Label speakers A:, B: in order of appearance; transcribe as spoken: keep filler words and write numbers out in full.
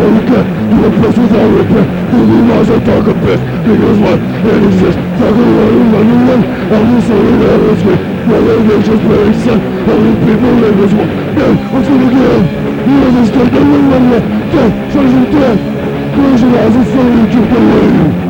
A: all you can. You are blessed without repair. Who the lies of dark abyss. Because what it exists. Talk about you, run away. I'm the soul in heaven's way. Whether nature's very sun. Only people live as one. Then, what's gonna give? You are the state that will run away. Death, treasure death. Close your eyes and slowly drift away.